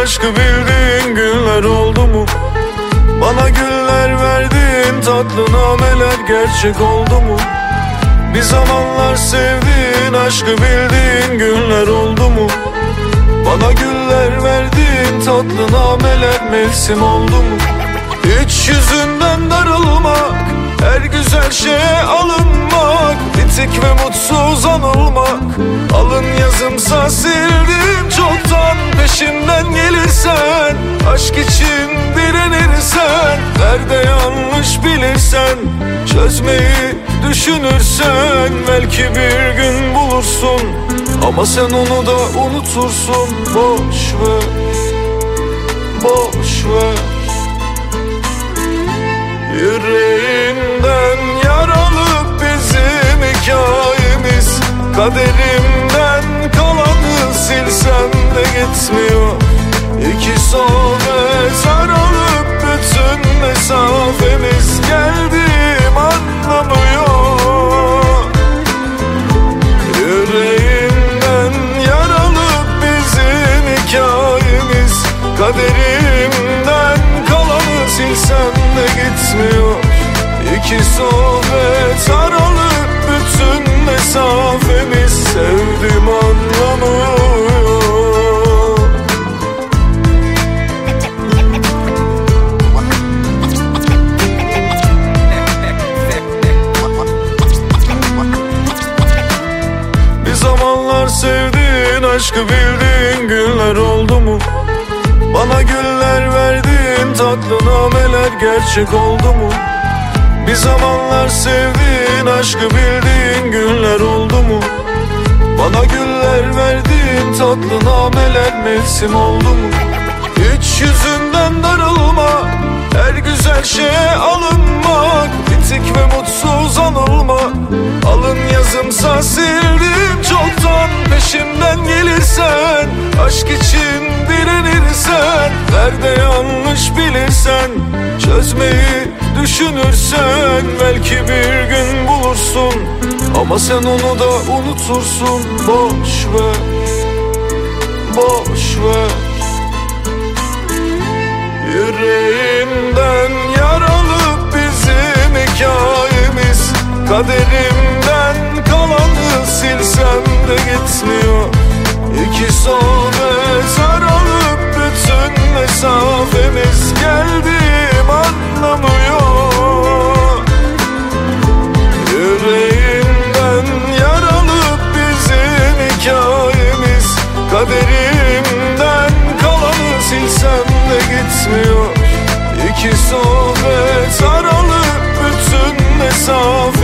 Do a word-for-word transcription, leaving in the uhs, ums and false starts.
aşkı bildiğin günler oldu mu? Bana güller verdiğin tatlı nameler gerçek oldu mu? Bir zamanlar sevdiğin aşkı bildiğin günler oldu mu? Bana güller verdiğin tatlı nameler mevsim oldu mu? Hiç yüzünden darılmak, her güzel şeye alınmak, bitik ve mutsuz anılmak. Alın yazımsa sildim çoktan, peşimden gelirsen, aşk için direnirsen, nerede yanlış bilirsen, çözmeyi düşünürsen, belki bir gün bulursun, ama sen onu da unutursun. Boş ver, boş ver. Yüreğinden yaralı bizim hikayemiz, kaderimden kalanı silsem de gitmiyor. İki sohbet sarılıp bütün mesafemiz, geldiğim anlamıyor. Yüreğinden yaralı bizim hikayemiz, kaderimden kalanı silsem de gitmiyor. İki sohbet sarılıp bütün mesafemiz, sevdim anlamıyor. Bir zamanlar sevdiğin aşkı bildiğin günler oldu mu? Bana güller verdiğin tatlı nameler gerçek oldu mu? Bir zamanlar sevdiğin aşkı bildiğin günler oldu mu? Bana güller verdiğin tatlı nameler mevsim oldu mu? Hiç yüzünden darılmak, her güzel şeye alınmak, bitik ve mutsuz anılmak. Alın yazımsa sildim çoktan, peşimden gelirsen, aşk için direnirsen, nerede yanlış bilirsen, çözmeyi düşünürsen, belki bir gün bulursun, ama sen onu da unutursun. Boş ver, boş ver. Yüreğinden yaralı bizim hikayemiz, kaderimden kalanı silsem de gitmiyor. İki sohbet sarılıp bütün mesafemiz, geldiğim anlamıyor. Yüreğimden yaralı bizim hikayemiz, kaderimden kalanı silsem de gitmiyor. İki sohbet sarılıp bütün mesafe